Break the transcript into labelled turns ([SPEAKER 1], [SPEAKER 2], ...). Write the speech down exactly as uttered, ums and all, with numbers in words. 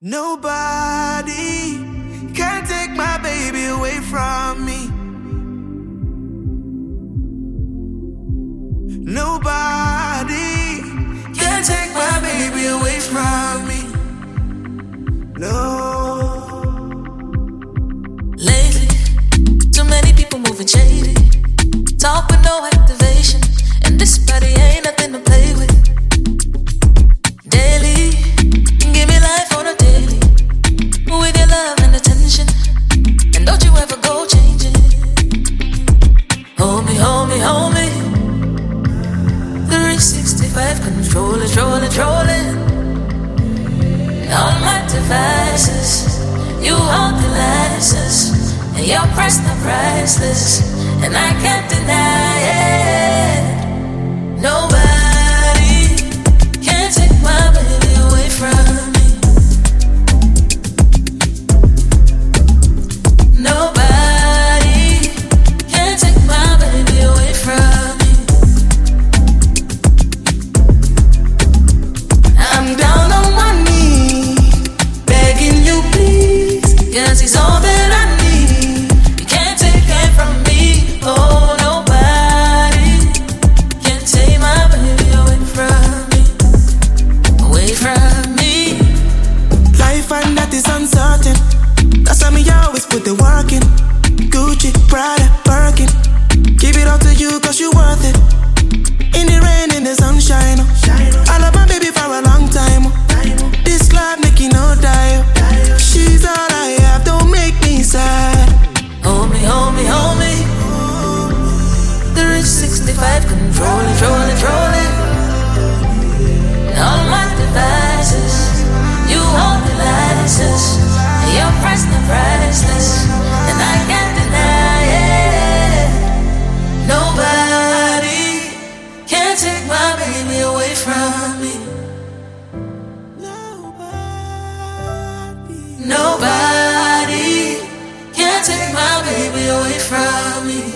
[SPEAKER 1] Nobody can take my baby away from me. Nobody can take my baby away from me. No.
[SPEAKER 2] Lately, too many people moving shady, talk with no activation, and this body ain't nothing to play with. Daily, give me life on a daily, with your love and attention, and don't you ever go changing. Hold me, hold me, hold me. three sixty-five, control it, control it, control it. All my devices, you hold the license, and your price not priceless, and I can't deny it. Nobody can take my baby away from me. Nobody can take my baby away from me. I'm down on my knees, begging you please, 'cause he's all that I need. You can't take it from me. Oh, nobody can take my baby away from me. Away from me.
[SPEAKER 1] Life and that is uncertain. That's why me always put the work in. Gucci, Prada, Birkin. Give it all to you 'cause you worth it. In the rain, in the sunshine. I love my baby for a long time. This love making no die. She's all I have, don't make me sad.
[SPEAKER 2] Hold me, hold me, hold me. three sixty-five, control it, control it, control it. All my devices, you hold the license, and your price not priceless, and I can't deny it. Nobody can take my baby away from me. Nobody can take my baby away from me.